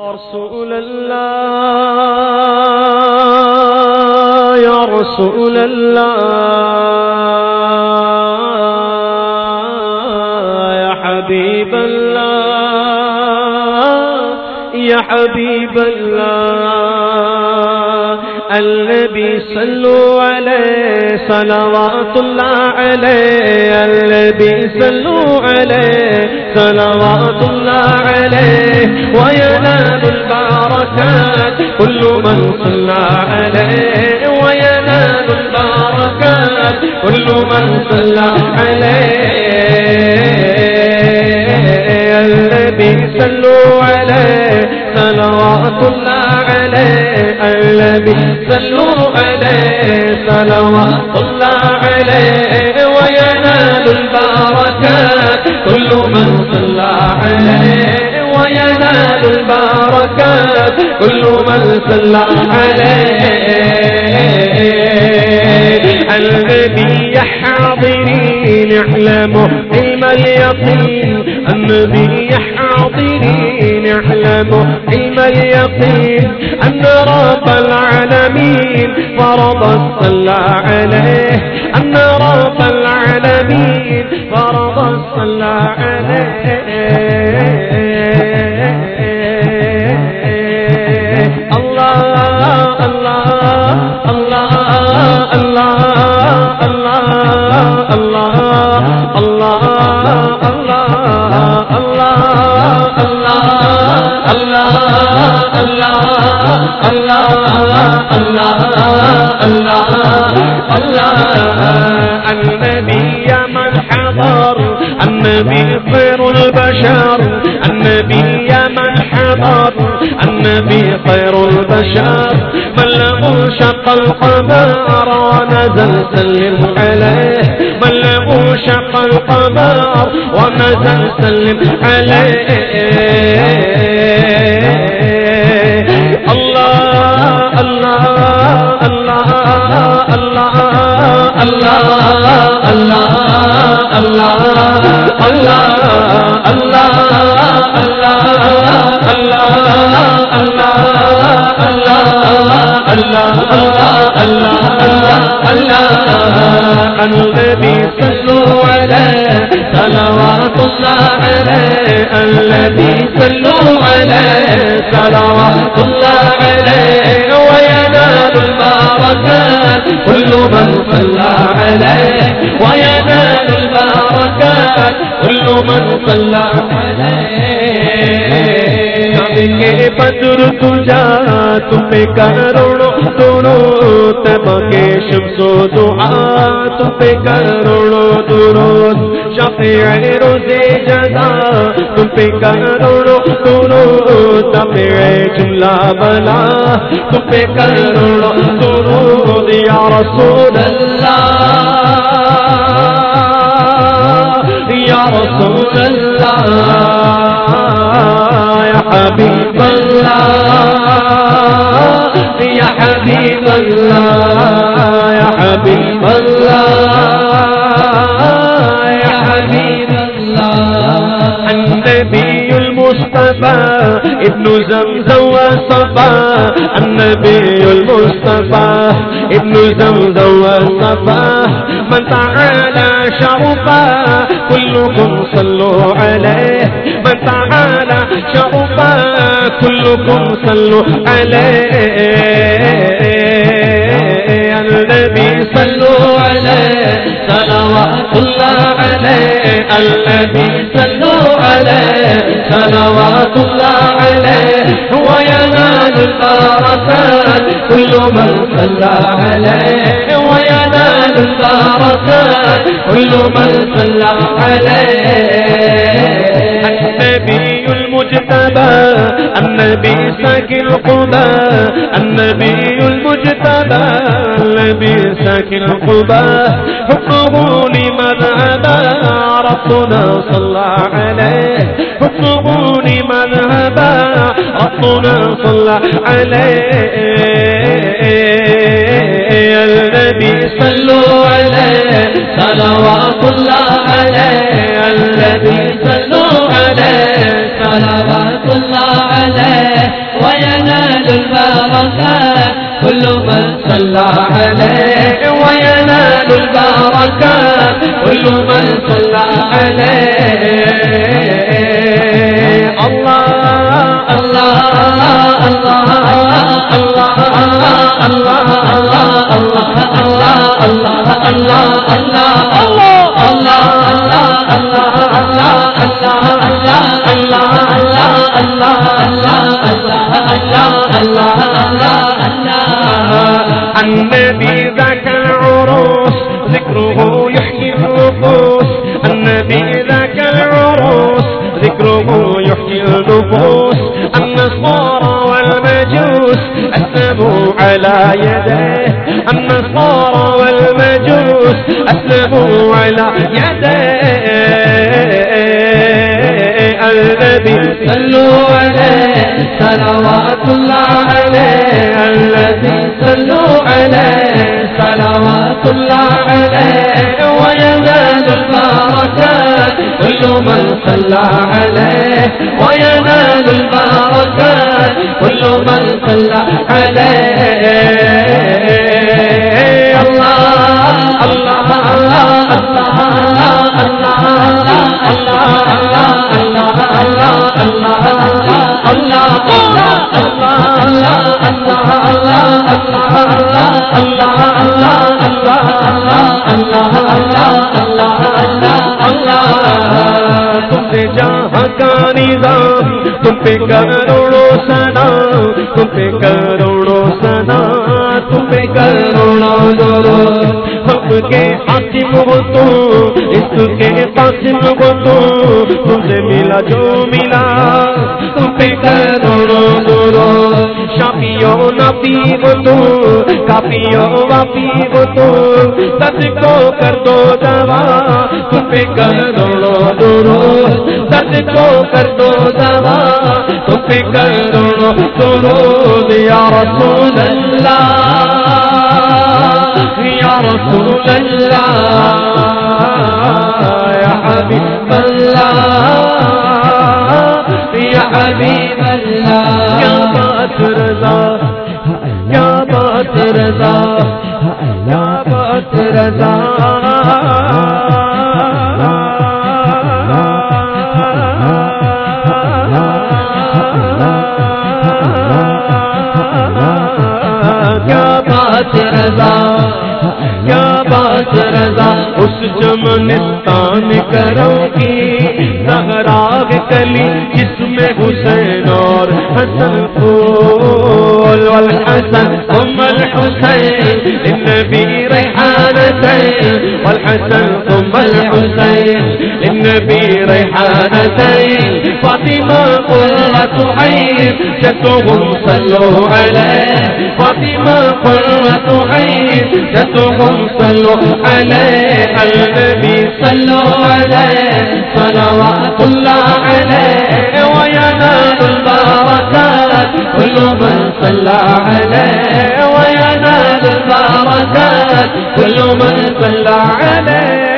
رسول الله يا رسول الله يا حبيب الله يا حبيب الله النبي صلوا عليه صلوات الله عليه النبي صلوا عليه صلوات الله عليه وينال البركات كل من صلى عليه وينال البركات كل من صلى عليه النبي صلوا عليه صلوات الله عليه النبي صلوا عليه صلوات الله عليه وينال البركات كل من صلى عليه وينال البركات كل من صلى عليه النبي يا حاضرين اعلموا علم اليقين النبي يا حاضرين اعلموا علم اليقين أن رب العالمين فرض الصلاة عليه أن رب العالمين فرض الصلاة عليه الله الله الله الله الله الله الله النبي يا من حضر النبي خير البشر النبي يا من حضر النبي خير البشر من له شق القمر ونزل سلم عليه من له شق القمر ونزل سلم عليه الله الله الله الله الله الله الله الله الله النبي صلوا عليه صلوات الله عليه الذي صلوا عليه صلوات الله عليه وينال البركات كل من صلى عليه وينال البركات كل من صلى عليه کے بدر تجا تم پہ کروڑوں درود تمکے شمس و دعا تم پہ کروڑوں درود شفیع روز جزا تم پہ کروڑوں درود دفع جملہ بلا تم پہ کروڑوں درود یا رسول اللہ یا رسول اللہ حبيب الله يا حبيب الله يا حبيب الله يا حبيب الله النبي المصطفى ابن زمزم وصفا النبي المصطفى ابن زمزم وصفا من تعالى شرفا كلكم صلوا عليه من تعالى شرفا كلكم صلوا عليه النبي صلوا عليه صلوات الله عليه النبي صلوا عليه صلوات الله عليه وينال البركات كل من صلى عليه وينال البركات كل من صلى عليه النبي المجتبى النبي ساكن القبى النبي المجتبى النبي ساكن القبى حكمه لمن أبى ربنا صلى عليه حكمه لمن أبى ربنا صلى عليه النبي صلوا عليه صلوات الله عليه النبي صلوا عليه صلوات الله عليه عليه وينال البركات كل من صلى عليه وينال البركات كل من صلى عليه الله الله الله الله النبي ذاك العروس ذكره يحيي النفوس النبي ذاك العروس ذكره يحيي النفوس النصارى والمجوس أسلموا على يديه النصارى والمجوس أسلموا على يديه الذي صلوا عليه صلوات الله عليه الذي صلوا عليه صلوات الله عليه وينال البركات كل من صلى عليه وينال البركات كل من صلى عليه الله الله الله تم سے جہاں کا نظام تم پہ کروڑوں سنا تم پہ کروڑوں سنا تم پہ کروڑوں درود حق کے حاکم ہو تو اس کے قاسم ہو تو تم سے ملا جو ملا تم پہ کروڑوں درود شافیو نبی ہو تو کافیو وافی ہو تو سچ کو کر دو دوا تم پہ کروڑوں درود سچ کو کر دو دوا تم پہ کروڑوں درود یا رسول اللہ یا رسول اللہ یا حبیب اللہ یا حبیب اللہ کیا بات رضا کیا بات رضا کیا بات رضا کیا بات رضا کیا بات رضا اس چمنستان کرو کی زہراغ کلی جس میں حسین اور حسن پھول والحسن ثم الحسین للنبی ریحانتین والحسن ثم الحسین للنبی ریحانتین فاطمہ قرۃ عین جدهم صلوا علیہ فاطمہ قرۃ عین جدهم صلوا علیہ النبی صلوا علیہ صلوات اللہ علیہ وینال البرکات كل من صلى عليه وينال البركات كل من صلى عليه